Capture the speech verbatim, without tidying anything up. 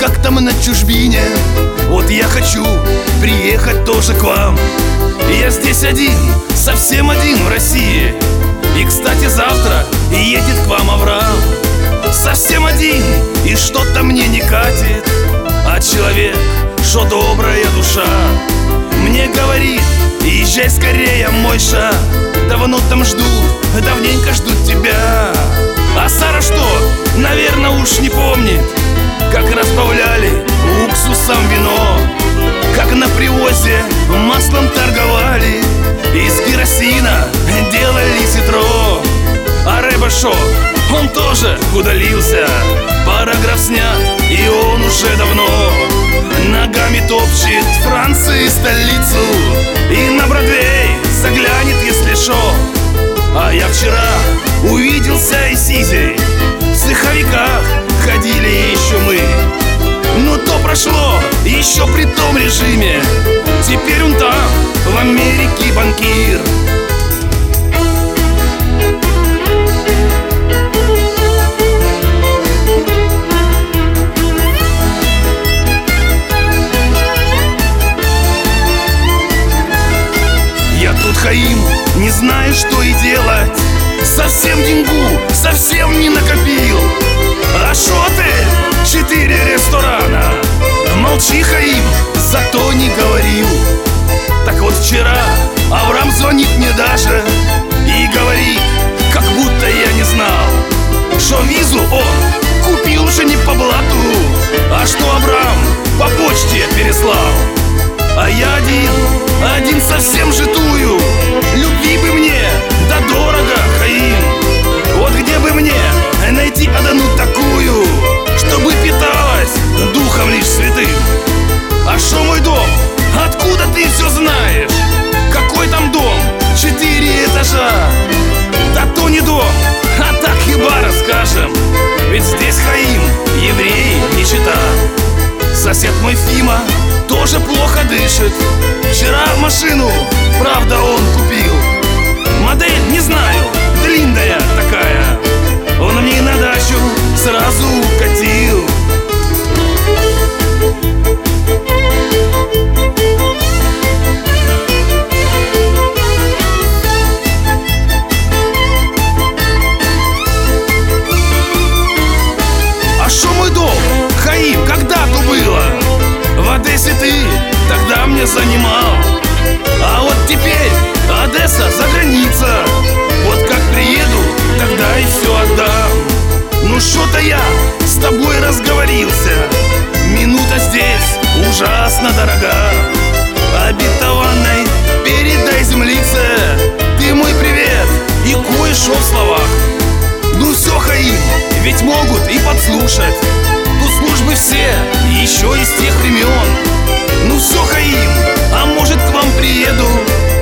как там на чужбине. Вот я хочу приехать тоже к вам. Я здесь один, совсем один в России. И, кстати, завтра едет к вам Авраам. Совсем один, и что-то мне не катит. А человек, что добрая душа, мне говорит: езжай скорее, Мойша. Давно там ждут, давненько ждут тебя. А Сара что, наверное, уж не помнит, как разбавляли уксусом вино, как на привозе маслом торговали, из керосина делали ситро. А Рэба шо, он тоже удалился. Параграф снят, и он уже давно ногами топчет Франции столицу. И на Бродвей заглянет, если шо. А я вчера увиделся и с Изей. В цеховиках ходили еще мы. Но то прошло еще при том режиме. Теперь он там, в Америке, банкир. Я тут, Хаим, не знаю, что и делать. Совсем деньгу, совсем не накопил. А шо отель, четыре ресторана. Молчи, Хаим, зато не говорил. Так вот вчера Авраам звонит мне даже и говорит, как будто я не знал, что визу он купил уже не по блату, а что Авраам по почте переслал. А я один, один совсем житую. Любви бы мне, да дорого, Хаим. Вот где бы мне найти одну такую, чтобы питалась духом лишь святым. А шо мой дом? Откуда ты все знаешь? Какой там дом? Четыре этажа. Да то не дом, а так хибара, скажем. Ведь здесь, Хаим, евреи не чита. Сосед мой Фима тоже плохо дышит. Вчера машину, правда, он купил. Модель, не знаю, длинная такая. Он мне на дачу сразу укатил. А шо мой дом, Хаим, когда-то было? В Одессе ты тогда мне занимал. А вот теперь Одесса за граница. Вот как приеду, тогда и все отдам. Ну шо-то я с тобой разговорился. Минута здесь ужасно дорога. Обетованной передай землице ты мой привет и кое-что в словах. Ну все, Хаим, ведь могут и подслушать. Тут службы все, еще из тех времен. Ну все, Хаим, а может к вам приеду